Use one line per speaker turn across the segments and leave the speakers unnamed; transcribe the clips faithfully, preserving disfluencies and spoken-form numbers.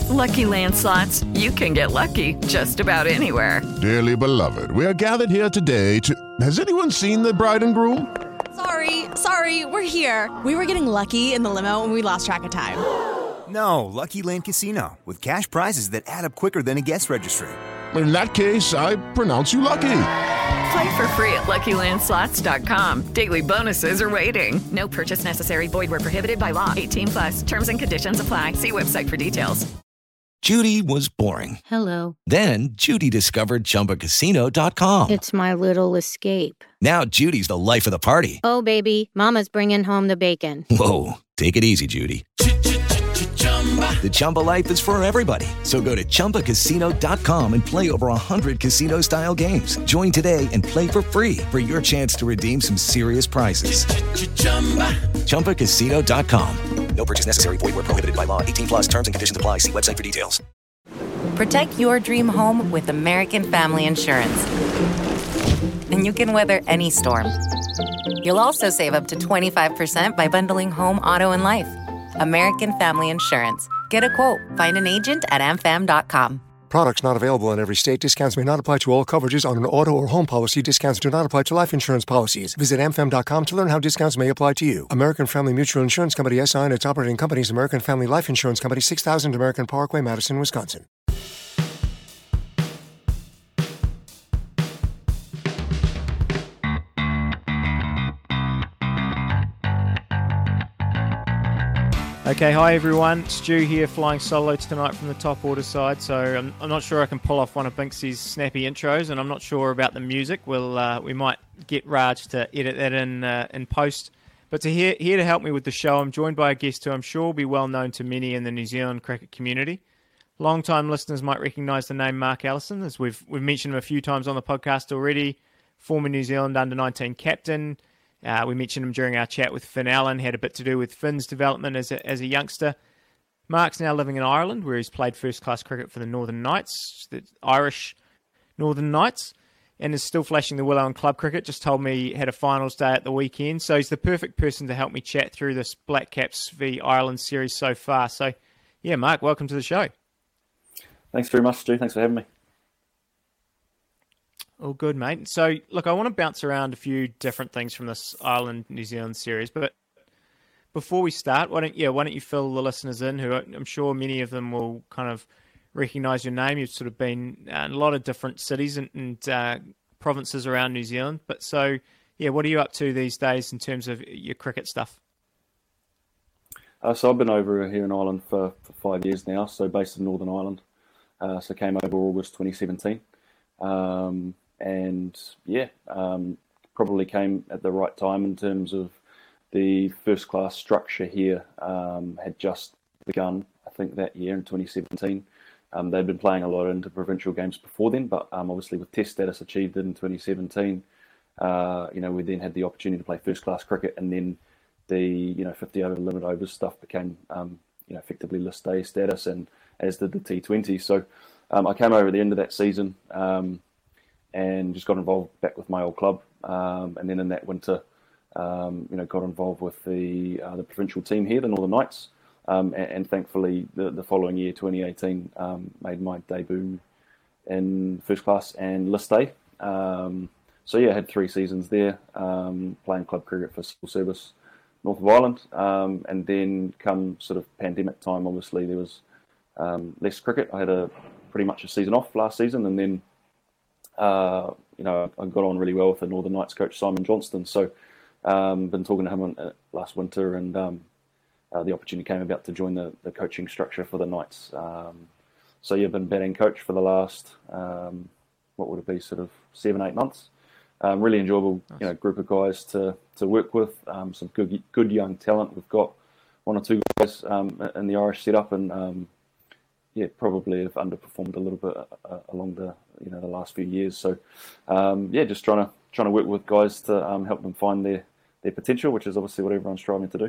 With Lucky Land Slots, you can get lucky just about anywhere.
Dearly beloved, we are gathered here today to... Has anyone seen the bride and groom?
Sorry, sorry, we're here. We were getting lucky in the limo and we lost track of time.
No, Lucky Land Casino, with cash prizes that add up quicker than a guest registry.
In that case, I pronounce you lucky.
Play for free at Lucky Land Slots dot com. Daily bonuses are waiting. No purchase necessary. Void where prohibited by law. eighteen plus. Terms and conditions apply. See website for details.
Judy was boring.
Hello.
Then Judy discovered Chumba Casino dot com.
It's my little escape.
Now Judy's the life of the party.
Oh, baby, mama's bringing home the bacon.
Whoa, take it easy, Judy. The Chumba life is for everybody. So go to Chumba Casino dot com and play over one hundred casino-style games. Join today and play for free for your chance to redeem some serious prizes. Chumba Casino dot com. No purchase necessary. Void where prohibited by law. eighteen plus terms and conditions apply. See website for details.
Protect your dream home with American Family Insurance. And you can weather any storm. You'll also save up to twenty-five percent by bundling home, auto, and life. American Family Insurance. Get a quote. Find an agent at a m fam dot com.
Products not available in every state. Discounts may not apply to all coverages on an auto or home policy. Discounts do not apply to life insurance policies. Visit a m fam dot com to learn how discounts may apply to you. American Family Mutual Insurance Company S I and its operating companies, American Family Life Insurance Company, six thousand American Parkway, Madison, Wisconsin.
Okay, hi everyone. Stu here, flying solo tonight from the top order side. So I'm, I'm not sure I can pull off one of Binksy's snappy intros, and I'm not sure about the music. We'll uh, we might get Raj to edit that in uh, in post. But to here here to help me with the show, I'm joined by a guest who I'm sure will be well known to many in the New Zealand cricket community. Long-time listeners might recognise the name Mark Allison, as we've we've mentioned him a few times on the podcast already. Former New Zealand under nineteen captain. Uh, we mentioned him during our chat with Finn Allen, had a bit to do with Finn's development as a, as a youngster. Mark's now living in Ireland, where he's played first-class cricket for the Northern Knights, the Irish Northern Knights, and is still flashing the willow in club cricket. Just told me he had a finals day at the weekend, so he's the perfect person to help me chat through this Black Caps v Ireland series so far. So, yeah, Mark, welcome to the show.
Thanks very much, Stu. Thanks for having me.
All good, mate. So, look, I want to bounce around a few different things from this Ireland-New Zealand series, but before we start, why don't yeah, why don't you fill the listeners in, who I'm sure many of them will kind of recognise your name. You've sort of been in a lot of different cities and, and uh, provinces around New Zealand. But so, yeah, what are you up to these days in terms of your cricket stuff?
Uh, so I've been over here in Ireland for, for five years now, so based in Northern Ireland. Uh, so came over August twenty seventeen. Um, and yeah, um, probably came at the right time in terms of the first class structure here um, had just begun, I think, that year in twenty seventeen. Um, they'd been playing a lot into provincial games before then, but um, obviously with test status achieved in twenty seventeen, uh, you know, we then had the opportunity to play first class cricket, and then the, you know, fifty over limit overs stuff became, um, you know, effectively list A status, and as did the T twenty. So um, I came over at the end of that season, um, and just got involved back with my old club, um, and then in that winter, um, you know, got involved with the uh, the provincial team here, the Northern Knights, um, and, and thankfully the, the following year, twenty eighteen, um, made my debut in first class and list A. Um, so yeah, I had three seasons there, um, playing club cricket for civil service, North of Ireland, um, and then come sort of pandemic time, obviously there was um, less cricket. I had a pretty much a season off last season, and then Uh, you know, I got on really well with the Northern Knights coach, Simon Johnston. So, um, been talking to him on, uh, last winter, and um, uh, the opportunity came about to join the, the coaching structure for the Knights. Um, so, yeah, been batting coach for the last, um, what would it be, sort of seven, eight months. Um, really enjoyable, nice. you know, group of guys to to work with. Um, some good, good young talent. We've got one or two guys um, in the Irish setup, and um, yeah, probably have underperformed a little bit uh, along the you know the last few years. So um, yeah, just trying to trying to work with guys to um, help them find their, their potential, which is obviously what everyone's striving to do.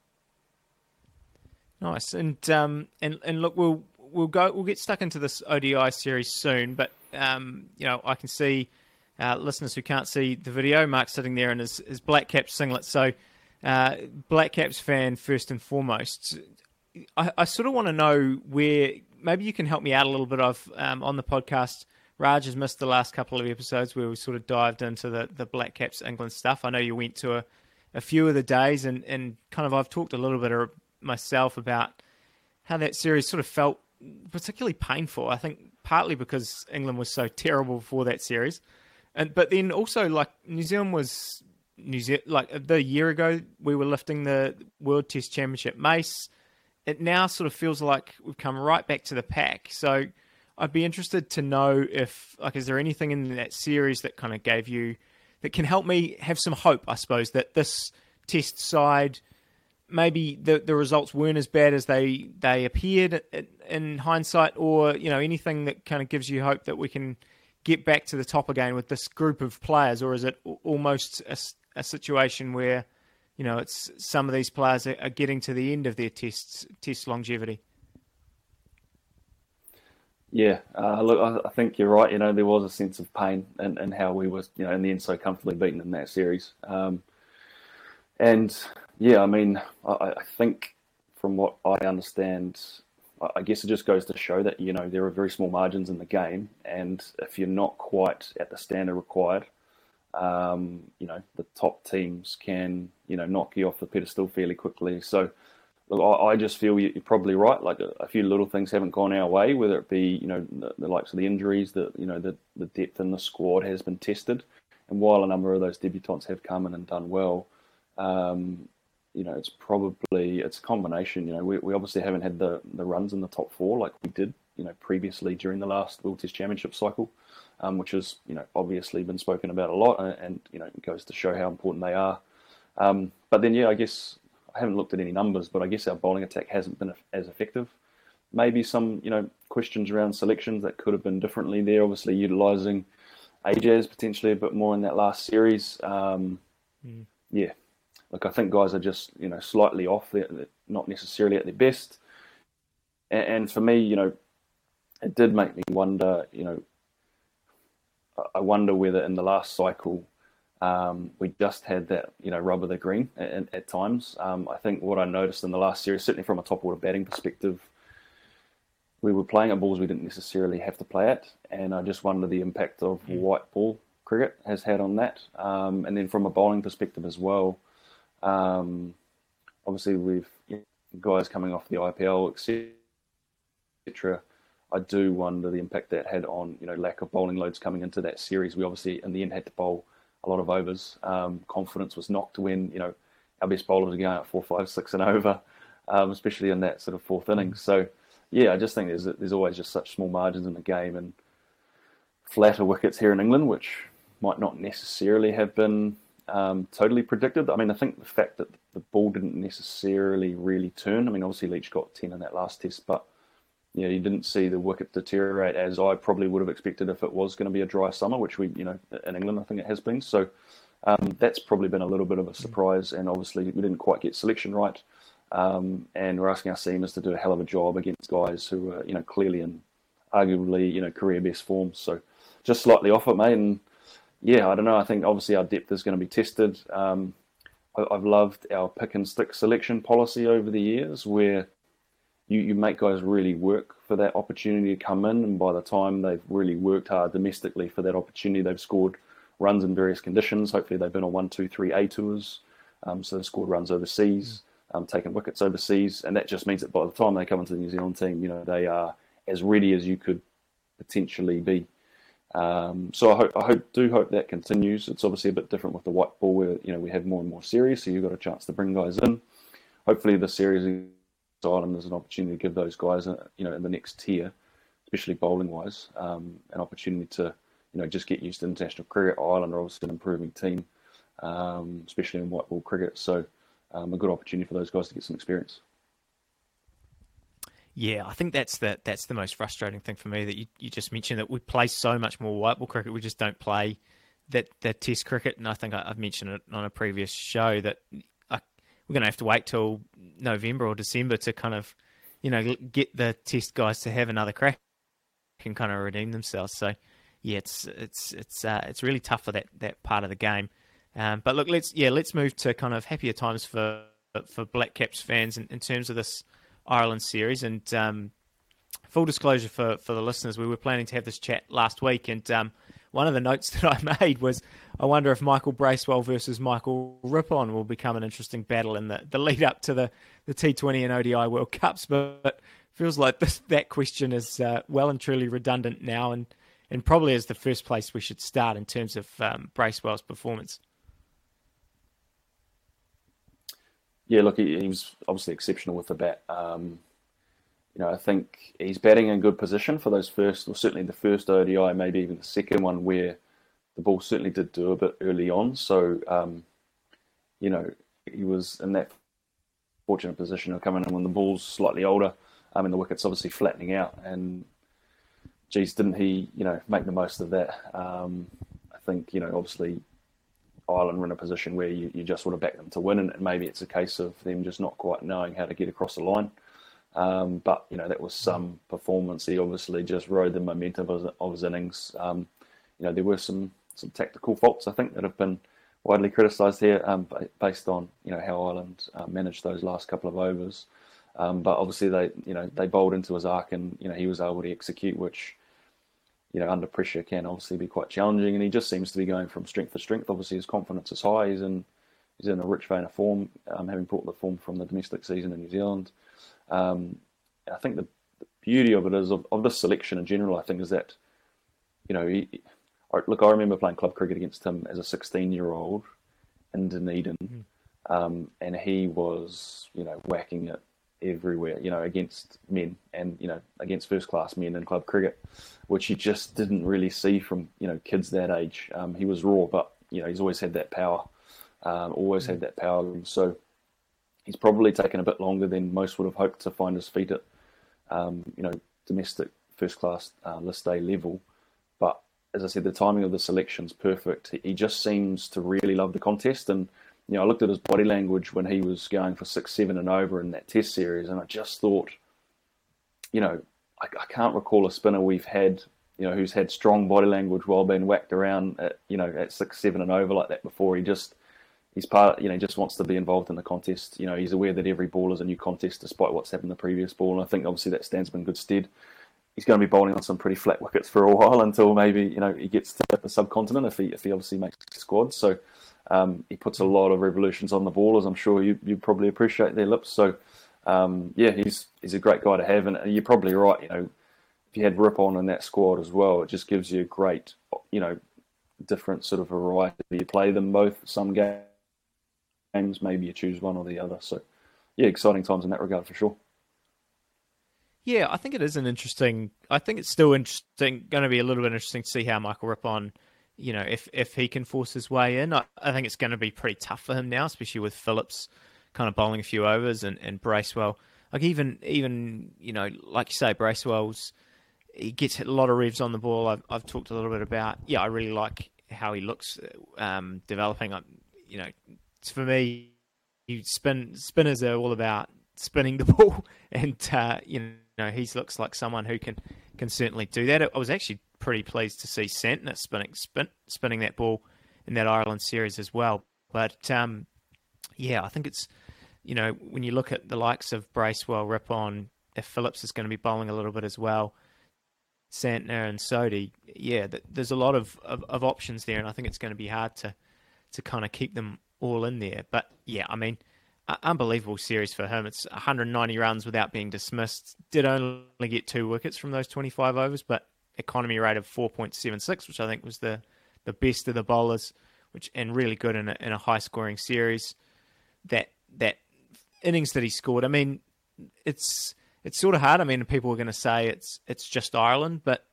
Nice, and um, and and look, we'll we'll go we'll get stuck into this O D I series soon, but um, you know I can see uh, listeners who can't see the video. Mark's sitting there in his, his Black Caps singlet, so uh, Black Caps fan first and foremost. I, I sort of want to know where maybe you can help me out a little bit. Of um, on the podcast, Raj has missed the last couple of episodes where we sort of dived into the, the Black Caps England stuff. I know you went to a, a few of the days, and, and kind of I've talked a little bit myself about how that series sort of felt particularly painful. I think partly because England was so terrible before that series, and but then also like New Zealand was New Zealand like the year ago we were lifting the World Test Championship mace. It now sort of feels like we've come right back to the pack. So I'd be interested to know if, like, is there anything in that series that kind of gave you, that can help me have some hope, I suppose, that this Test side, maybe the the results weren't as bad as they, they appeared in hindsight, or, you know, anything that kind of gives you hope that we can get back to the top again with this group of players, or is it almost a, a situation where, you know, it's some of these players are, are getting to the end of their tests, test longevity?
Yeah, uh, look, I, I think you're right. You know, there was a sense of pain in, in how we were, you know, in the end so comfortably beaten in that series. Um, and yeah, I mean, I, I think from what I understand, I guess it just goes to show that, you know, there are very small margins in the game, and if you're not quite at the standard required, um, you know, the top teams can, you know, knock you off the pedestal fairly quickly. So, look, I, I just feel you're probably right. Like a, a few little things haven't gone our way, whether it be, you know, the, the likes of the injuries, the, you know, the, the depth in the squad has been tested. And while a number of those debutants have come in and done well, um, you know, it's probably, it's a combination. You know, we, we obviously haven't had the, the runs in the top four like we did, you know, previously during the last World Test Championship cycle, um, which has, you know, obviously been spoken about a lot, and, and you know, it goes to show how important they are. Um, but then, yeah, I guess I haven't looked at any numbers, but I guess our bowling attack hasn't been as effective. Maybe some, you know, questions around selections that could have been differently there. Obviously, utilising Ajaz potentially a bit more in that last series. Um, mm. Yeah. Look, I think guys are just, you know, slightly off. They're not necessarily at their best. And, and for me, you know, it did make me wonder, you know, I wonder whether in the last cycle um, we just had that, you know, rub of the green at, at times. Um, I think what I noticed in the last series, certainly from a top order batting perspective, we were playing at balls we didn't necessarily have to play at. And I just wonder the impact of mm. white ball cricket has had on that. Um, and then from a bowling perspective as well, Um, obviously, we've you know, guys coming off the I P L, et cetera. I do wonder the impact that had on, you know, lack of bowling loads coming into that series. We obviously, in the end, had to bowl a lot of overs. Um, confidence was knocked when, you know, our best bowlers were going at four, five, six and over, um, especially in that sort of fourth innings. So, yeah, I just think there's there's always just such small margins in the game, and flatter wickets here in England, which might not necessarily have been Um, totally predicted. I mean, I think the fact that the ball didn't necessarily really turn. I mean, obviously Leach got ten in that last test, but you know, you didn't see the wicket deteriorate as I probably would have expected if it was going to be a dry summer, which we, you know, in England I think it has been. So um, that's probably been a little bit of a surprise, and obviously we didn't quite get selection right. Um, and we're asking our seamers to do a hell of a job against guys who are, you know, clearly in arguably, you know, career best form. So just slightly off it, mate. And yeah, I don't know. I think obviously our depth is going to be tested. Um, I, I've loved our pick and stick selection policy over the years, where you, you make guys really work for that opportunity to come in, and by the time they've really worked hard domestically for that opportunity, they've scored runs in various conditions. Hopefully they've been on one, two, three A tours, um, so they've scored runs overseas, um, taken wickets overseas, and that just means that by the time they come into the New Zealand team, you know, they are as ready as you could potentially be. Um, so I hope, I hope, do hope that continues. It's obviously a bit different with the white ball, where you know we have more and more series, so you've got a chance to bring guys in. Hopefully, the series in Ireland is an opportunity to give those guys, you know, in the next tier, especially bowling wise, um, an opportunity to, you know, just get used to international cricket. Ireland are obviously an improving team, um, especially in white ball cricket. So um, a good opportunity for those guys to get some experience.
Yeah, I think that's the, that's the most frustrating thing for me, that you, you just mentioned that we play so much more white ball cricket. We just don't play that, that test cricket. And I think I, I've mentioned it on a previous show that I, we're going to have to wait till November or December to kind of, you know, get the test guys to have another crack and kind of redeem themselves. So yeah, it's it's it's uh, it's really tough for that, that part of the game. Um, but look, let's yeah let's move to kind of happier times for for Black Caps fans in, in terms of this Ireland series. And um, full disclosure for, for the listeners, we were planning to have this chat last week, and um, one of the notes that I made was, I wonder if Michael Bracewell versus Michael Rippon will become an interesting battle in the, the lead up to the, the T twenty and O D I World Cups, but feels like this, that question is uh, well and truly redundant now, and, and probably is the first place we should start in terms of um, Bracewell's performance.
Yeah, look, he, he was obviously exceptional with the bat. Um, you know, I think he's batting in good position for those first, or certainly the first O D I, maybe even the second one, where the ball certainly did do a bit early on. So, um, you know, he was in that fortunate position of coming in when the ball's slightly older. I mean, the wicket's obviously flattening out, and geez, didn't he, you know, make the most of that? Um, I think, you know, obviously Ireland were in a position where you, you just want to back them to win, and maybe it's a case of them just not quite knowing how to get across the line. Um, but, you know, that was some performance. He obviously just rode the momentum of his, of his innings. Um, you know, there were some, some tactical faults, I think, that have been widely criticised here um, based on, you know, how Ireland uh, managed those last couple of overs. Um, but obviously they, you know, they bowled into his arc, and, you know, he was able to execute, which, you know, under pressure can obviously be quite challenging. And he just seems to be going from strength to strength. Obviously his confidence is high. He's in, he's in a rich vein of form, um, having brought the form from the domestic season in New Zealand. Um, I think the, the beauty of it is, of, of this selection in general, I think, is that, you know, he, look, I remember playing club cricket against him as a sixteen-year-old in Dunedin, mm. um, and he was, you know, whacking it everywhere, you know, against men and, you know, against first-class men in club cricket, which you just didn't really see from, you know, kids that age. Um, he was raw, but, you know, he's always had that power, um, always had that power. So he's probably taken a bit longer than most would have hoped to find his feet at, um, you know, domestic first-class uh, list A level. But as I said, the timing of the selection's perfect. He just seems to really love the contest. And, you know, I looked at his body language when he was going for six, seven and over in that test series, and I just thought, you know, I, I can't recall a spinner we've had, you know, who's had strong body language while being whacked around at, you know, at six, seven and over like that before. He just, he's part, you know, he just wants to be involved in the contest. You know, he's aware that every ball is a new contest despite what's happened the previous ball. And I think obviously that stands him in good stead. He's going to be bowling on some pretty flat wickets for a while until maybe, you know, he gets to the subcontinent if he if he obviously makes the squad. So um, he puts a lot of revolutions on the ball, as I'm sure you you probably appreciate their lips. So um, yeah, he's he's a great guy to have, and you're probably right. You know, if you had Rippon in that squad as well, it just gives you a great, you know, different sort of variety. You play them both some games, maybe you choose one or the other. So yeah, exciting times in that regard for sure.
Yeah, I think it is an interesting. I think it's still interesting. Going to be a little bit interesting to see how Michael Rippon, you know, if if he can force his way in. I, I think it's going to be pretty tough for him now, especially with Phillips kind of bowling a few overs and, and Bracewell. Like even even you know, like you say, Bracewell's he gets a lot of revs on the ball. I've I've talked a little bit about. Yeah, I really like how he looks um, developing. You know, for me, you spin spinners are all about spinning the ball, and uh, you know. You know, he looks like someone who can, can certainly do that. I was actually pretty pleased to see Santner spinning spin, spinning that ball in that Ireland series as well. But um, yeah, I think it's, you know, when you look at the likes of Bracewell, Rippon, if Phillips is going to be bowling a little bit as well, Santner and Sodhi, yeah, th- there's a lot of, of, of options there, and I think it's going to be hard to to kind of keep them all in there. But yeah, I mean, unbelievable series for him. It's one hundred ninety runs without being dismissed. Did only get two wickets from those twenty-five overs, but economy rate of four point seven six, which I think was the, the best of the bowlers, which and really good in a, in a high-scoring series. That that innings that he scored, I mean, it's it's sort of hard. I mean, people are going to say it's it's just Ireland, but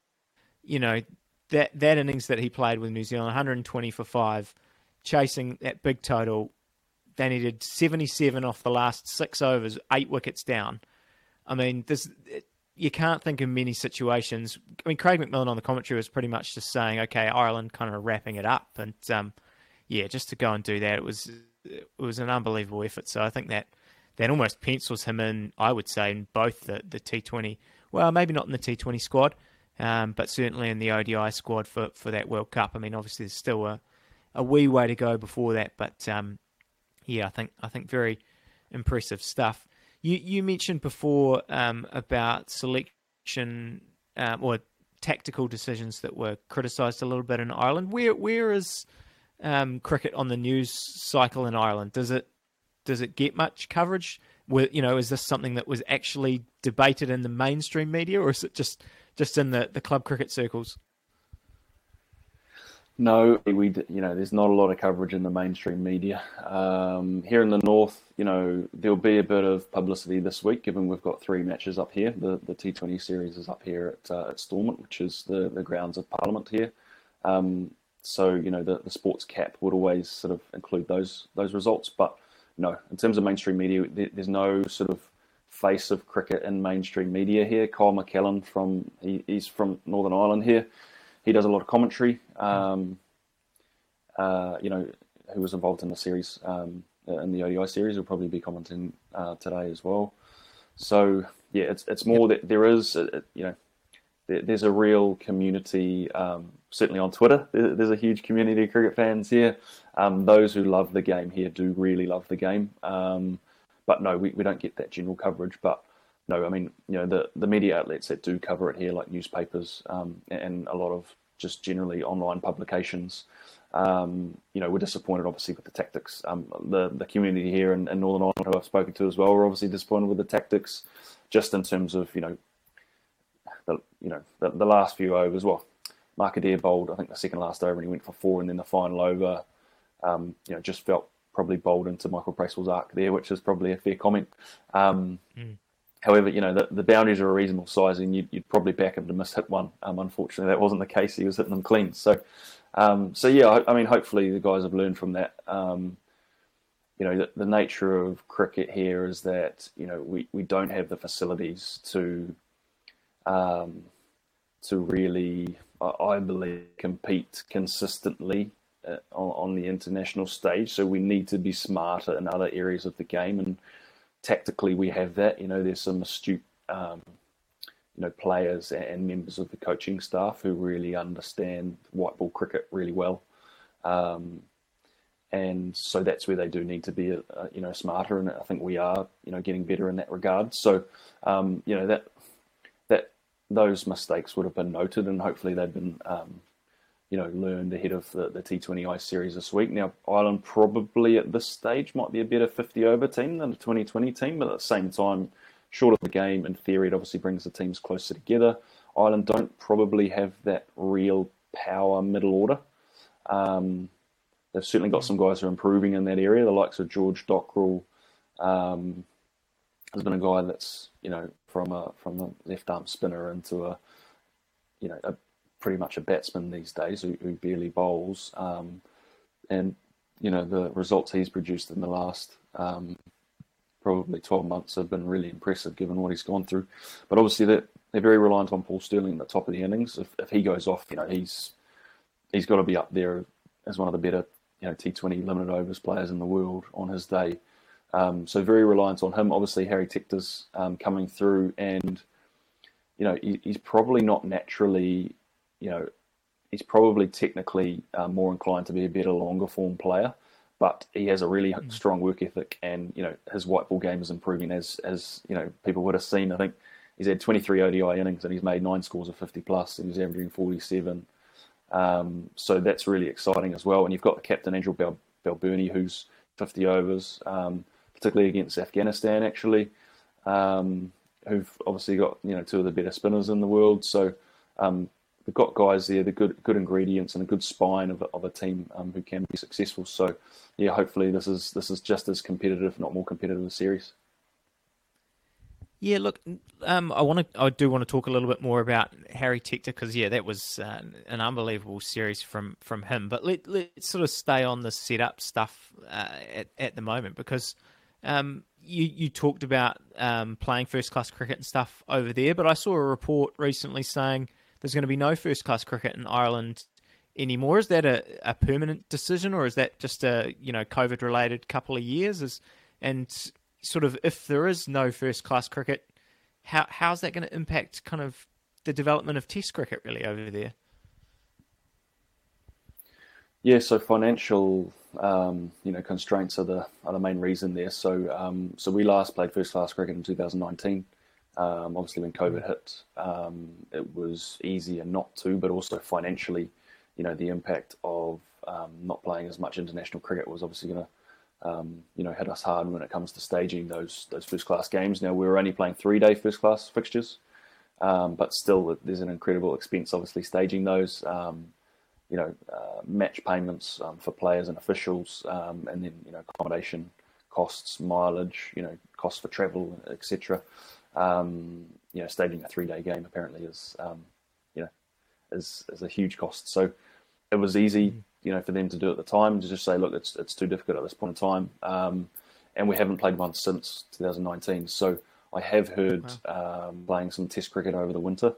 you know that that innings that he played with New Zealand, one hundred twenty for five, chasing that big total. They needed seventy-seven off the last six overs, eight wickets down. I mean, this you can't think of many situations. I mean, Craig McMillan on the commentary was pretty much just saying, okay, Ireland kind of wrapping it up. And, um, yeah, just to go and do that, it was it was an unbelievable effort. So I think that, that almost pencils him in, I would say, in both the, the T twenty, well, maybe not in the T twenty squad, um, but certainly in the O D I squad for, for that World Cup. I mean, obviously there's still a, a wee way to go before that, but... Um, Yeah, I think I think very impressive stuff. You you mentioned before um, about selection coaching um, or tactical decisions that were criticised a little bit in Ireland. Where where is um, cricket on the news cycle in Ireland? Does it does it get much coverage? Were, you know, is this something that was actually debated in the mainstream media, or is it just just in the, the club cricket circles?
No, we you know there's not a lot of coverage in the mainstream media. Um, here in the north, you know there'll be a bit of publicity this week, given we've got three matches up here. The the T twenty series is up here at uh, at Stormont, which is the, the grounds of Parliament here. Um, so you know the, the sports cap would always sort of include those those results, but no, in terms of mainstream media, there, there's no sort of face of cricket in mainstream media here. Kyle McKellen from he, he's from Northern Ireland here. He does a lot of commentary, um, uh, you know, who was involved in the series, um, in the O D I series. He'll probably be commenting uh, today as well. So, yeah, it's it's more that there is, uh, you know, there, there's a real community, um, certainly on Twitter. There, there's a huge community of cricket fans here. Um, those who love the game here do really love the game. Um, but no, we, we don't get that general coverage. But no, I mean, you know, the, the media outlets that do cover it here, like newspapers um, and a lot of just generally online publications, um, you know, we're disappointed, obviously, with the tactics. Um, the the community here in, in Northern Ireland, who I've spoken to as well, we're obviously disappointed with the tactics, just in terms of, you know, the, you know, the, the last few overs. Well, Mark Adair bowled, I think, the second last over, and he went for four, and then the final over, um, you know, just felt probably bowled into Michael Bracewell's arc there, which is probably a fair comment. Um, mm. However, you know, the, the boundaries are a reasonable size, and you'd, you'd probably back him to miss hit one. Um, unfortunately, that wasn't the case. He was hitting them clean. So, um, so yeah, I, I mean, hopefully the guys have learned from that. Um, you know, the, the nature of cricket here is that, you know, we, we don't have the facilities to, um, to really, I, I believe, compete consistently uh, on, on the international stage. So we need to be smarter in other areas of the game, and tactically, we have that. You know, there's some astute, um, you know, players and members of the coaching staff who really understand white ball cricket really well, um, and so that's where they do need to be, uh, you know, smarter. And I think we are, you know, getting better in that regard. So, um, you know, that that those mistakes would have been noted, and hopefully they've been, um, you know, learned ahead of the, the T twenty I series this week. Now, Ireland probably at this stage might be a better fifty over team than the twenty twenty team, but at the same time, short of the game, in theory, it obviously brings the teams closer together. Ireland don't probably have that real power middle order. Um, they've certainly got some guys who are improving in that area. The likes of George Dockrell um, has been a guy that's, you know, from a from a left arm spinner into a, you know, a pretty much a batsman these days who, who barely bowls, um, and you know the results he's produced in the last um, probably twelve months have been really impressive given what he's gone through. But obviously they're, they're very reliant on Paul Stirling at the top of the innings. If, if he goes off, you know he's he's got to be up there as one of the better, you know, T twenty limited overs players in the world on his day. Um, so very reliant on him. Obviously Harry Tector's um, coming through, and you know he, he's probably not naturally. You know, he's probably technically uh, more inclined to be a better longer form player, but he has a really mm. strong work ethic, and you know his white ball game is improving as as you know people would have seen. I think he's had twenty-three O D I innings and he's made nine scores of fifty plus, and he's averaging forty-seven. Um, so that's really exciting as well. And you've got the captain Andrew Bal- Balbirnie, who's fifty overs, um, particularly against Afghanistan actually, um, who've obviously got you know two of the better spinners in the world. So um, We've got guys there, the good good ingredients and a good spine of a, of a team um, who can be successful. So, yeah, hopefully this is this is just as competitive, if not more competitive, a series.
Yeah, look, um, I want to, I do want to talk a little bit more about Harry Tector because yeah, that was uh, an unbelievable series from, from him. But let let's sort of stay on the setup stuff uh, at at the moment because um, you you talked about um, playing first class cricket and stuff over there, but I saw a report recently saying there's going to be no first class cricket in Ireland anymore. Is that a, a permanent decision, or is that just a you know COVID related couple of years? Is and sort of if there is no first class cricket, how how's that going to impact kind of the development of Test cricket really over there?
Yeah, so financial um, you know constraints are the are the main reason there. So um, so we last played first class cricket in two thousand nineteen. Um, obviously, when COVID hit, um, it was easier not to, but also financially, you know, the impact of um, not playing as much international cricket was obviously going to, um, you know, hit us hard when it comes to staging those those first class games. Now, we were only playing three day first class fixtures, um, but still, there's an incredible expense, obviously, staging those. Um, you know, uh, match payments um, for players and officials, um, and then, you know, accommodation costs, mileage, you know, costs for travel, et cetera. Um, you know, staging a three-day game apparently is, um, you know, is is a huge cost. So it was easy, you know, for them to do at the time to just say, look, it's it's too difficult at this point in time, um, and we haven't played one since two thousand nineteen. So I have heard wow. um, playing some Test cricket over the winter,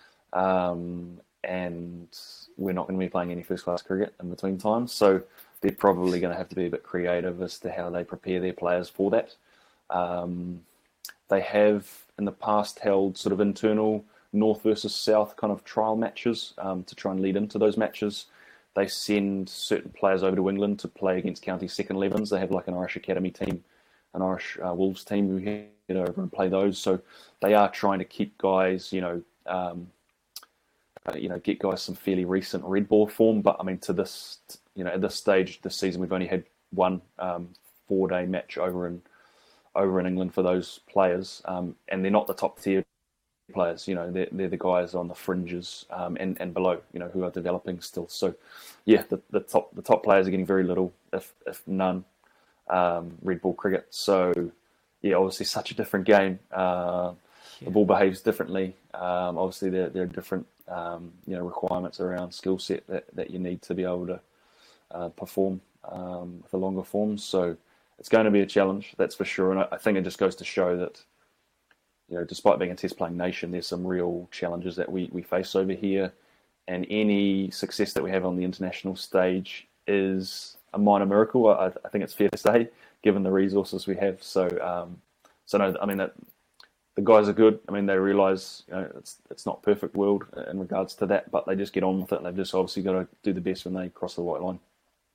um, and we're not going to be playing any first-class cricket in between times. So they're probably going to have to be a bit creative as to how they prepare their players for that. Um, they have, in the past, held sort of internal North versus South kind of trial matches um, to try and lead into those matches. They send certain players over to England to play against county second elevens. They have like an Irish Academy team, an Irish uh, Wolves team who head over and play those. So they are trying to keep guys, you know, um, uh, you know, get guys some fairly recent red ball form. But I mean, to this, you know, at this stage this season, we've only had one um, four-day match over in over in England for those players, um, and they're not the top tier players. You know, they're, they're the guys on the fringes um, and and below, you know, who are developing still. So, yeah, the, the top the top players are getting very little, if if none, um, red ball cricket. So, yeah, obviously such a different game. Uh, yeah. The ball behaves differently. Um, obviously, there there are different um, you know requirements around skill set that, that you need to be able to uh, perform um, with the longer forms. So it's going to be a challenge, that's for sure. And I, I think it just goes to show that, you know, despite being a test playing nation, there's some real challenges that we, we face over here. And any success that we have on the international stage is a minor miracle, I, I think it's fair to say, given the resources we have. So, um, so no, I mean, that, the guys are good. I mean, they realise, you know, it's it's not perfect world in regards to that, but they just get on with it. And they've just obviously got to do the best when they cross the white line.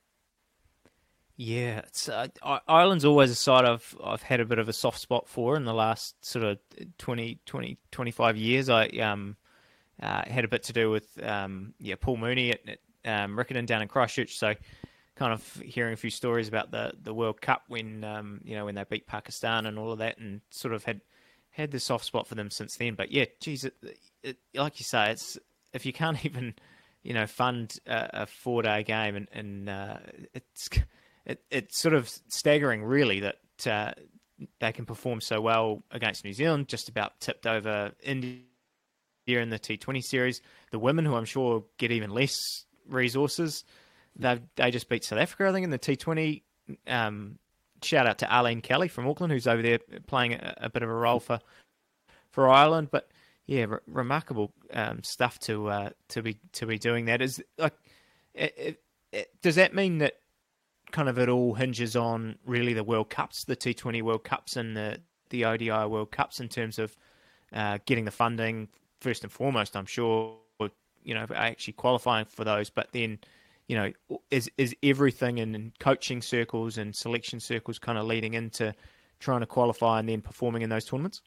Yeah, it's, uh, Ireland's always a side I've, I've had a bit of a soft spot for in the last sort of twenty, twenty, twenty-five years. I um, uh, had a bit to do with um, yeah Paul Mooney at, at um, Riccarton down in Christchurch, so kind of hearing a few stories about the, the World Cup when um, you know when they beat Pakistan and all of that, and sort of had had the soft spot for them since then. But yeah, geez, it, it, like you say, it's if you can't even you know fund a, a four day game, and, and uh, it's It, it's sort of staggering, really, that uh, they can perform so well against New Zealand, just about tipped over India in the T twenty series. The women, who I'm sure get even less resources, they they just beat South Africa, I think, in the T twenty. Um, shout out to Arlene Kelly from Auckland, who's over there playing a, a bit of a role for for Ireland. But yeah, re- remarkable um, stuff to uh, to be to be doing that. Is like, it, it, it, does that mean that kind of it all hinges on really the World Cups, the T twenty World Cups and the, the O D I World Cups in terms of uh, getting the funding first and foremost, I'm sure, you know, actually qualifying for those, but then, you know, is is everything in coaching circles and selection circles kind of leading into trying to qualify and then performing in those tournaments?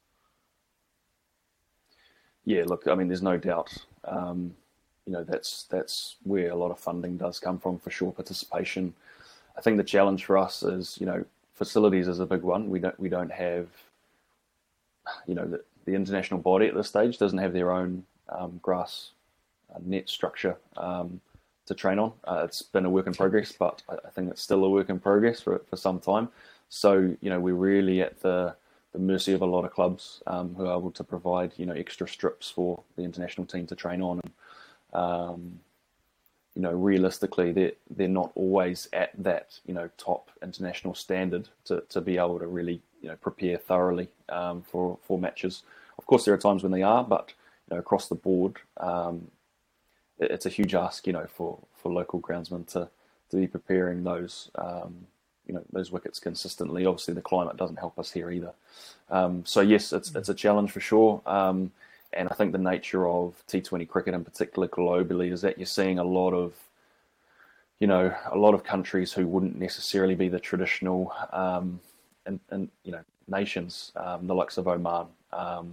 Yeah, look, I mean, there's no doubt, um, you know, that's that's where a lot of funding does come from, for sure, participation. I think the challenge for us is, you know, facilities is a big one. We don't we don't have, you know, the, the international body at this stage doesn't have their own um, grass uh, net structure um, to train on. Uh, it's been a work in progress, but I, I think it's still a work in progress for for some time. So, you know, we're really at the, the mercy of a lot of clubs um, who are able to provide, you know, extra strips for the international team to train on. And, um, you know, realistically, they're, they're not always at that, you know, top international standard to, to be able to really, you know, prepare thoroughly um, for, for matches. Of course, there are times when they are, but, you know, across the board, um, it, it's a huge ask, you know, for, for local groundsmen to, to be preparing those, um, you know, those wickets consistently. Obviously, the climate doesn't help us here either. Um, so, yes, it's it's a challenge for sure. Um, And I think the nature of T twenty cricket in particular globally is that you're seeing a lot of, you know, a lot of countries who wouldn't necessarily be the traditional, um, and, and you know, nations, um, the likes of Oman, um,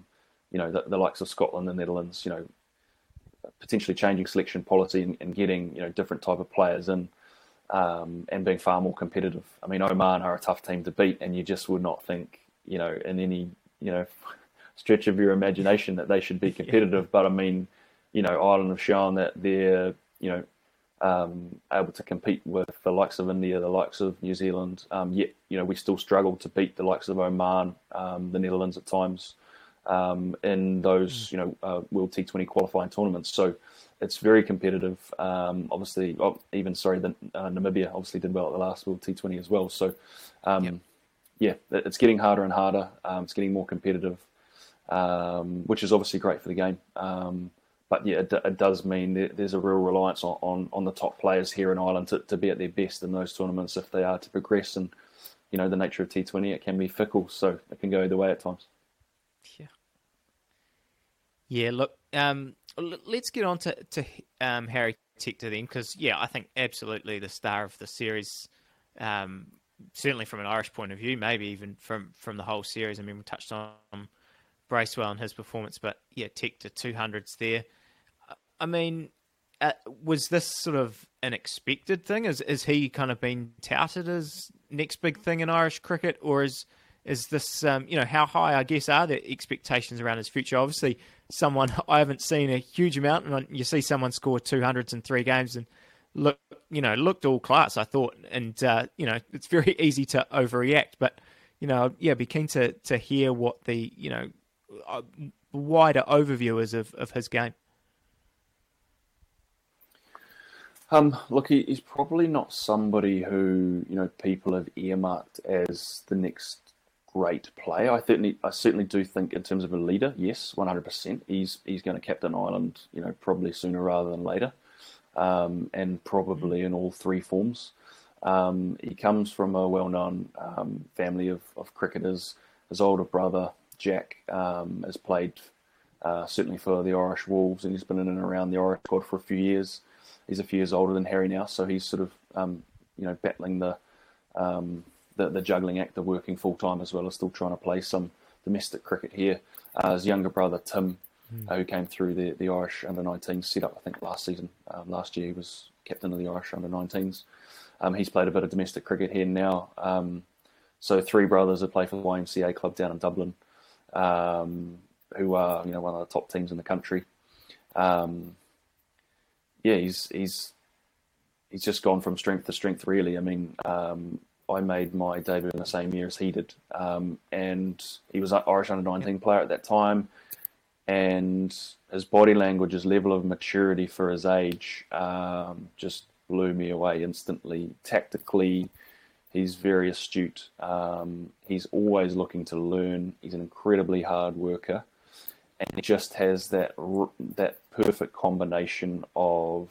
you know, the, the likes of Scotland and Netherlands, you know, potentially changing selection policy and, and getting, you know, different type of players in, um, and being far more competitive. I mean, Oman are a tough team to beat, and you just would not think, you know, in any, you know, stretch of your imagination that they should be competitive. But I mean, you know, Ireland have shown that they're, you know, um, able to compete with the likes of India, the likes of New Zealand. Um, yet, you know, we still struggle to beat the likes of Oman, um, the Netherlands at times, um, in those, you know, uh, World T twenty qualifying tournaments. So it's very competitive. Um, obviously, oh, even, sorry, the, uh, Namibia obviously did well at the last World T twenty as well. So, um, yep. yeah, it's getting harder and harder. Um, it's getting more competitive, um, which is obviously great for the game. Um, But yeah, it, it does mean that there's a real reliance on, on, on the top players here in Ireland to, to be at their best in those tournaments if they are to progress. And, you know, the nature of T twenty, it can be fickle, so it can go either way at times.
Yeah. Yeah, look, um, let's get on to, to um, Harry Tector then, because, yeah, I think absolutely the star of the series, um, certainly from an Irish point of view, maybe even from, from the whole series. I mean, we touched on Bracewell and his performance, but, yeah, Tector two hundreds there. I mean, uh, was this sort of an expected thing? Is is he kind of been touted as next big thing in Irish cricket, or is is this, um, you know, how high, I guess, are the expectations around his future? Obviously, someone I haven't seen a huge amount, and you see someone score two hundreds in three games and look, you know, looked all class, I thought, and uh, you know, it's very easy to overreact, but you know, yeah, be keen to to hear what the, you know, uh, wider overview is of of his game.
Um, look, he, he's probably not somebody who, you know, people have earmarked as the next great player. I certainly, I certainly do think in terms of a leader, yes, one hundred percent. He's he's going to captain Ireland, you know, probably sooner rather than later, um, and probably in all three forms. Um, he comes from a well-known um, family of, of cricketers. His older brother, Jack, um, has played uh, certainly for the Irish Wolves, and he's been in and around the Irish squad for a few years. He's a few years older than Harry now, so he's sort of, um, you know, battling the, um, the the juggling act of working full time as well as still trying to play some domestic cricket here. Uh, his younger brother Tim, mm. uh, who came through the the Irish under nineteens setup, I think last season, um, last year he was captain of the Irish under nineteens. Um, he's played a bit of domestic cricket here now. Um, so three brothers who play for the Y M C A club down in Dublin, um, who are, you know, one of the top teams in the country. Um, Yeah, he's he's he's just gone from strength to strength, really. I mean, um, I made my debut in the same year as he did, um, and he was an Irish under nineteen player at that time, and his body language, his level of maturity for his age, um, just blew me away instantly. Tactically, he's very astute. Um, he's always looking to learn. He's an incredibly hard worker. And he just has that that perfect combination of,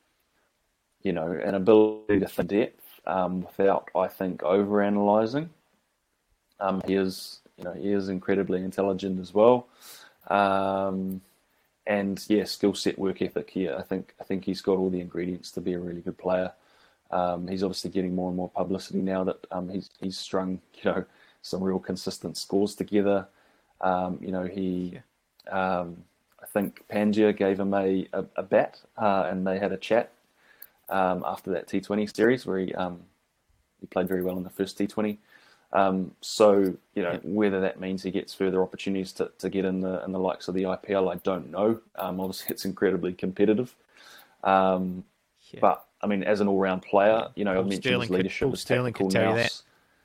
you know, an ability to think depth um, without, I think, overanalyzing. Um, he is, you know, he is incredibly intelligent as well, um, and yeah, skill set, work ethic. Yeah, I think I think he's got all the ingredients to be a really good player. Um, he's obviously getting more and more publicity now that um, he's he's strung, you know, some real consistent scores together. Um, you know, he. Yeah. Um, I think Pangia gave him a, a, a bat uh, and they had a chat um, after that T twenty series where he um, he played very well in the first T twenty. Um, so, you know, whether that means he gets further opportunities to, to get in the in the likes of the I P L, I don't know. Um, obviously, it's incredibly competitive. Um, yeah. But, I mean, as an all-round player, you know,
Paul
I mentioned
Sterling
his leadership,
could,
his
Sterling
tactical
could tell
nous.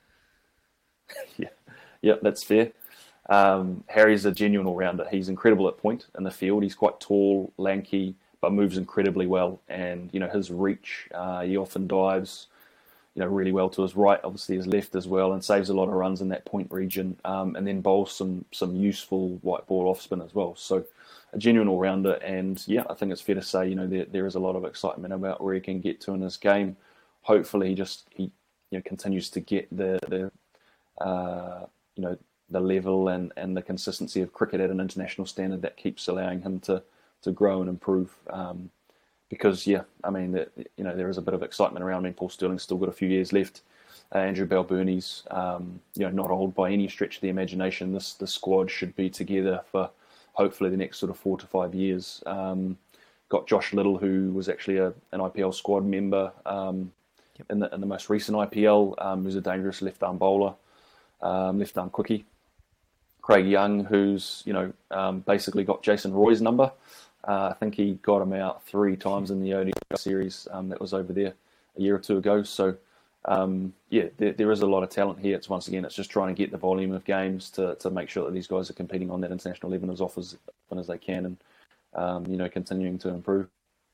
yeah, yeah, that's fair. Um, Harry's a genuine all-rounder. He's incredible at point in the field. He's quite tall, lanky, but moves incredibly well. And, you know, his reach, uh, he often dives, you know, really well to his right, obviously his left as well, and saves a lot of runs in that point region, um, and then bowls some some useful white ball off spin as well. So a genuine all-rounder. And, yeah, I think it's fair to say, you know, there, there is a lot of excitement about where he can get to in his game. Hopefully he just, he, you know, continues to get the, the uh, you know, the level and, and the consistency of cricket at an international standard that keeps allowing him to, to grow and improve. Um, because, yeah, I mean, the, you know, there is a bit of excitement around. I mean, Paul Sterling's still got a few years left. Uh, Andrew Balbirnie's, um, you know, not old by any stretch of the imagination. This the squad should be together for hopefully the next sort of four to five years. Um, got Josh Little, who was actually a, an I P L squad member um, yep. in the in the most recent I P L, um, who's a dangerous left arm bowler, um, left arm quickie. Craig Young, who's you know um, basically got Jason Roy's number. Uh, I think he got him out three times in the O D I series um, that was over there a year or two ago. So, um, yeah, there, there is a lot of talent here. It's once again, it's just trying to get the volume of games to, to make sure that these guys are competing on that international level as often as, often as they can, and um, you know, continuing to improve.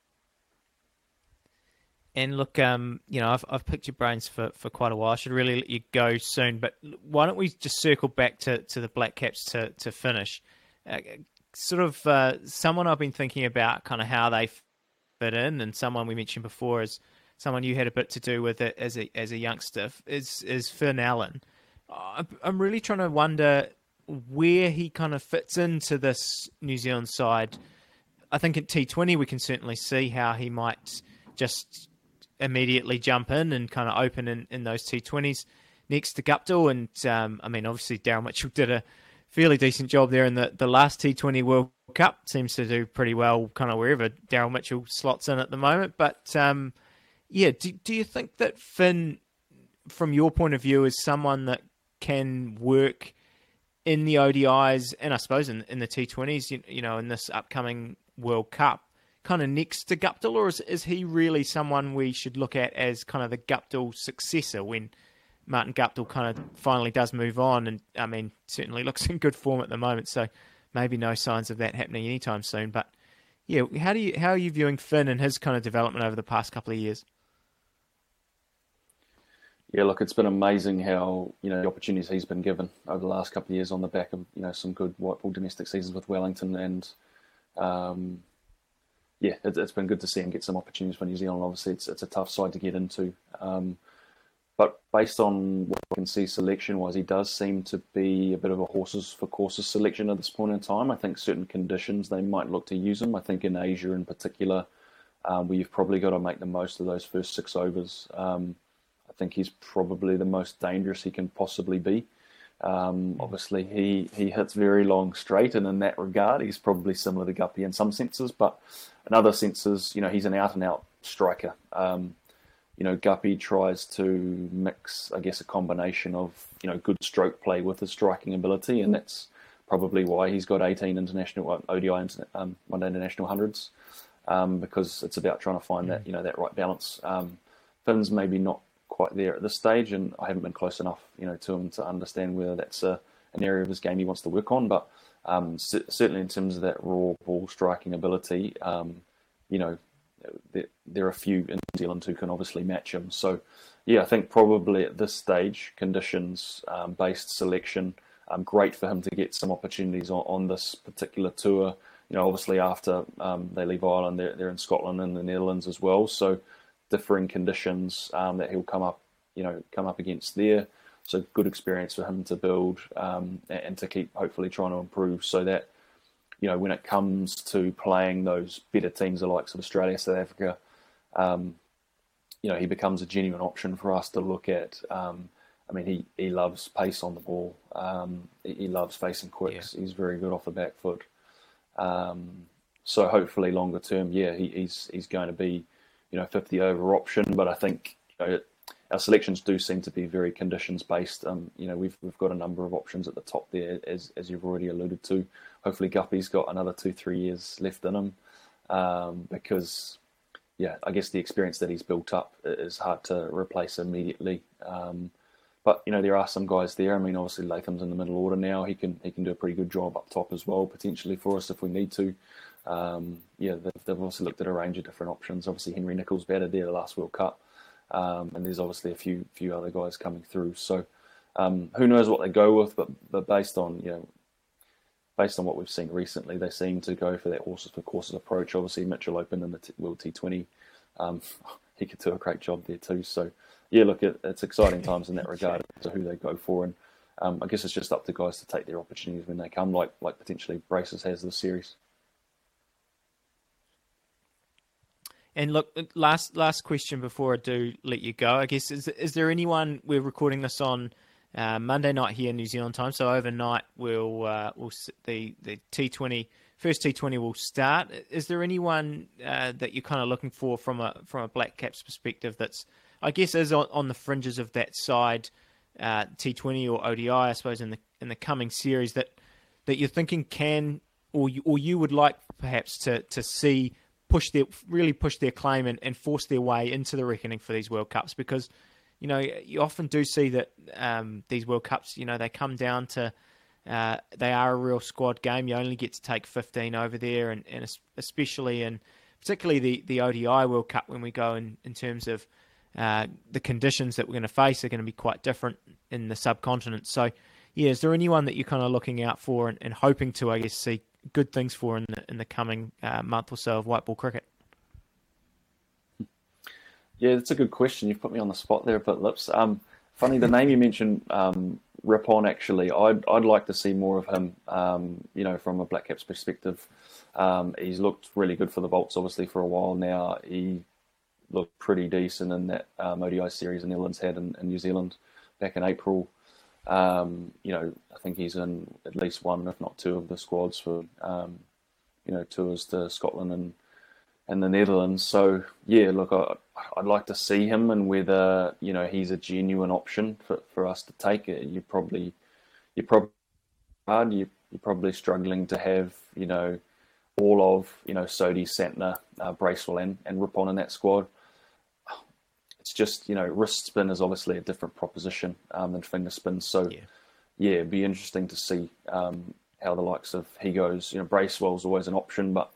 And look, um, you know, I've I've picked your brains for, for quite a while. I should really let you go soon, but why don't we just circle back to, to the Black Caps to to finish? Uh, sort of uh, someone I've been thinking about, kind of how they fit in, and someone we mentioned before is someone you had a bit to do with it as a as a youngster, is is Finn Allen. I'm really trying to wonder where he kind of fits into this New Zealand side. I think at T twenty we can certainly see how he might just immediately jump in and kind of open in, in those T twenties next to Guptill. And um, I mean, obviously Daryl Mitchell did a fairly decent job there in the, the last T twenty World Cup. Seems to do pretty well kind of wherever Daryl Mitchell slots in at the moment. But um, yeah, do, do you think that Finn, from your point of view, is someone that can work in the O D Is and I suppose in, in the T twenties, you, you know, in this upcoming World Cup, kind of next to Guptill, or is, is he really someone we should look at as kind of the Guptill successor when Martin Guptill kind of finally does move on? And I mean, certainly looks in good form at the moment, so maybe no signs of that happening anytime soon. But yeah, how do you how are you viewing Finn and his kind of development over the past couple of years?
Yeah, look, it's been amazing how, you know, the opportunities he's been given over the last couple of years on the back of, you know, some good white ball domestic seasons with Wellington. And, um, yeah, it, it's been good to see him get some opportunities for New Zealand. Obviously, it's it's a tough side to get into. Um, but based on what I can see selection-wise, he does seem to be a bit of a horses for courses selection at this point in time. I think certain conditions, they might look to use him. I think in Asia in particular, um, where you've probably got to make the most of those first six overs. Um, I think he's probably the most dangerous he can possibly be. Um, obviously, he, he hits very long straight, and in that regard, he's probably similar to Guppy in some senses. But in other senses, you know, he's an out-and-out striker. Um, you know, Guppy tries to mix, I guess, a combination of, you know, good stroke play with his striking ability, and that's probably why he's got eighteen international O D I um, one-day international hundreds, um, because it's about trying to find that, you know, that right balance. Um, Finn's maybe not quite there at this stage, and I haven't been close enough, you know, to him to understand whether that's a, an area of his game he wants to work on. But um, c- certainly in terms of that raw ball striking ability, um, you know, there, there are a few in New Zealand who can obviously match him. So, yeah, I think probably at this stage, conditions-based um, selection, um, great for him to get some opportunities on, on this particular tour. You know, obviously after um, they leave Ireland, they're, they're in Scotland and the Netherlands as well. So, differing conditions um, that he'll come up, you know, come up against there. So good experience for him to build um, and to keep hopefully trying to improve, so that, you know, when it comes to playing those better teams, the likes of Australia, South Africa, um, you know, he becomes a genuine option for us to look at. Um, I mean, he, he loves pace on the ball. Um, he, he loves facing quicks. Yeah. He's very good off the back foot. Um, so hopefully longer term, yeah, he, he's he's going to be, you know, fifty over option. But I think, you know, our selections do seem to be very conditions based. Um, you know, we've we've got a number of options at the top there, as as you've already alluded to. Hopefully, Guppy's got another two three years left in him, um, because, yeah, I guess the experience that he's built up is hard to replace immediately. Um, but you know, there are some guys there. I mean, obviously Latham's in the middle order now. He can he can do a pretty good job up top as well, potentially for us if we need to. Um, yeah, they've, they've also looked at a range of different options. Obviously, Henry Nichols batted there the last World Cup, um, and there's obviously a few few other guys coming through. So um, who knows what they go with? But but based on you know based on what we've seen recently, they seem to go for that horses for courses approach. Obviously, Mitchell opened in the t- World T twenty. Um, he could do a great job there too. So yeah, look, it, it's exciting times in that regard to who they go for, and um, I guess it's just up to guys to take their opportunities when they come, like like potentially Braces has this series.
And look, last last question before I do let you go. I guess is is there anyone, we're recording this on uh, Monday night here in New Zealand time. So overnight, we'll uh, we'll the the T twenty first T twenty will start. Is there anyone uh, that you're kind of looking for from a from a Black Caps perspective that's, I guess, is on, on the fringes of that side, uh, T twenty or O D I, I suppose, in the in the coming series that that you're thinking can, or you, or you would like perhaps to to see push their really push their claim and, and force their way into the reckoning for these World Cups? Because, you know, you often do see that um, these World Cups, you know, they come down to uh, they are a real squad game. You only get to take fifteen over there, and, and especially in particularly the, the O D I World Cup, when we go in, in terms of uh, the conditions that we're going to face are going to be quite different in the subcontinent. So, yeah, is there anyone that you're kind of looking out for and, and hoping to, I guess, see good things for in the in the coming uh, month or so of white ball cricket?
Yeah, that's a good question. You've put me on the spot there a bit, Lips. Um, funny, the name you mentioned, um, Rippon, actually, I'd I'd like to see more of him. Um, you know, from a Black Caps perspective, um, he's looked really good for the Bolts, obviously, for a while now. He looked pretty decent in that um, O D I series the Netherlands had in, in New Zealand back in April. Um, you know, I think he's in at least one, if not two, of the squads for um, you know tours to Scotland and and the Netherlands. So yeah, look, I, I'd like to see him, and whether you know he's a genuine option for, for us to take. You probably you're probably hard. You you're probably struggling to have you know all of you know Sodhi, Santner, uh, Bracewell, and and Rippon in that squad. It's just, you know, wrist spin is obviously a different proposition um, than finger spin. So, yeah. yeah, it'd be interesting to see um, how the likes of he goes. You know, Bracewell's always an option, but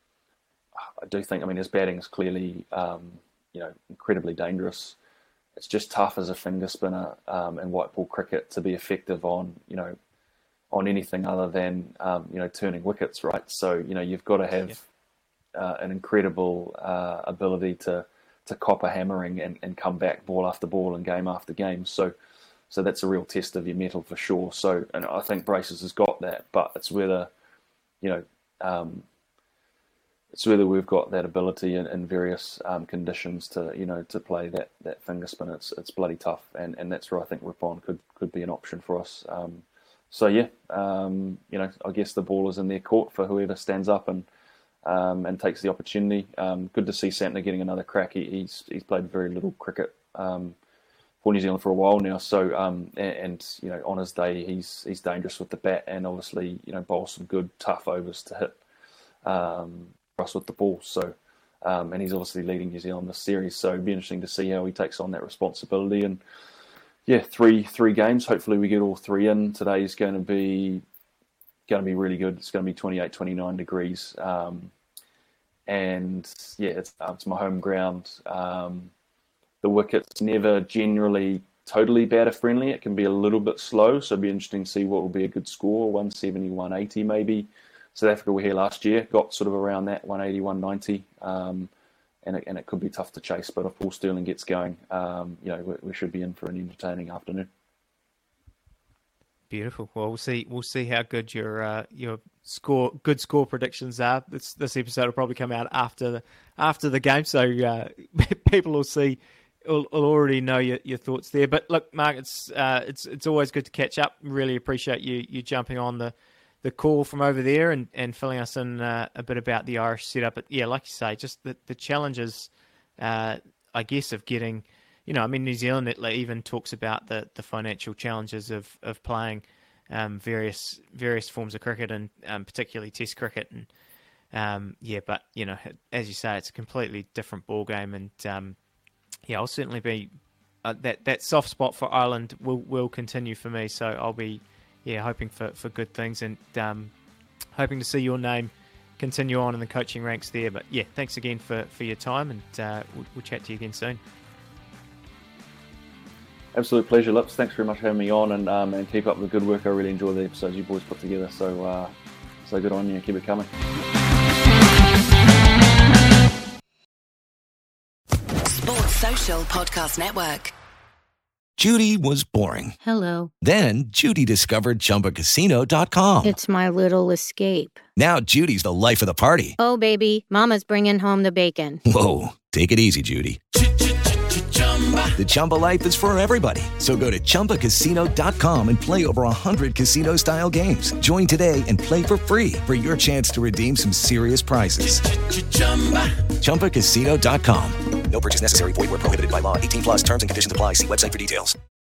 I do think, I mean, his batting is clearly, um, you know, incredibly dangerous. It's just tough as a finger spinner um, in white ball cricket to be effective on, you know, on anything other than, um, you know, turning wickets, right? So, you know, you've got to have yeah. uh, an incredible uh, ability to, to cop a hammering and, and come back ball after ball and game after game. So so that's a real test of your mettle for sure. So, and I think Braces has got that, but it's whether, you know, um, it's whether we've got that ability in, in various um, conditions to, you know, to play that, that finger spin. It's it's bloody tough, and, and that's where I think Rippon could, could be an option for us. Um, so, yeah, um, you know, I guess the ball is in their court for whoever stands up and Um, and takes the opportunity. Um, good to see Santner getting another crack. He, he's he's played very little cricket um, for New Zealand for a while now. So um, and, and you know on his day he's he's dangerous with the bat, and obviously you know bowls some good tough overs to hit um, us with the ball. So um, and he's obviously leading New Zealand this series. So it'd be interesting to see how he takes on that responsibility. And yeah, three three games. Hopefully we get all three in. Today's going to be. Going to be really good. It's going to be twenty-eight, twenty-nine degrees. Um, and yeah, it's, uh, it's my home ground. Um, the wicket's never generally totally batter friendly. It can be a little bit slow. So it'll be interesting to see what will be a good score. one seventy, one eighty maybe. South Africa were here last year, got sort of around that one eighty, one ninety. Um, and, it, and it could be tough to chase. But if Paul Stirling gets going, um, you know, we, we should be in for an entertaining afternoon.
Beautiful. Well, we'll see. We'll see how good your uh, your score, good score predictions are. This this episode will probably come out after the after the game, so uh, people will see. Will, will already know your, your thoughts there. But look, Mark, it's uh, it's it's always good to catch up. Really appreciate you you jumping on the, the call from over there and, and filling us in uh, a bit about the Irish setup. But yeah, like you say, just the the challenges, uh, I guess, of getting. You know, I mean, New Zealand it even talks about the, the financial challenges of of playing um, various various forms of cricket, and um, particularly Test cricket. And um, yeah, but you know, as you say, it's a completely different ball game. And um, yeah, I'll certainly be uh, that that soft spot for Ireland will will continue for me. So I'll be yeah hoping for, for good things, and um, hoping to see your name continue on in the coaching ranks there. But yeah, thanks again for, for your time, and uh, we'll, we'll chat to you again soon.
Absolute pleasure, Lips. Thanks very much for having me on, and um, and keep up the good work. I really enjoy the episodes you boys put together. So uh, so good on you. Keep it coming.
Sports Social Podcast Network.
Judy was boring.
Hello.
Then Judy discovered Chumba Casino dot com.
It's my little escape.
Now Judy's the life of the party.
Oh, baby, mama's bringing home the bacon.
Whoa, take it easy, Judy. The Chumba life is for everybody. So go to Chumba Casino dot com and play over one hundred casino-style games. Join today and play for free for your chance to redeem some serious prizes. Chumba Casino dot com. No purchase necessary. Void where prohibited by law. eighteen plus terms and conditions apply. See website for details.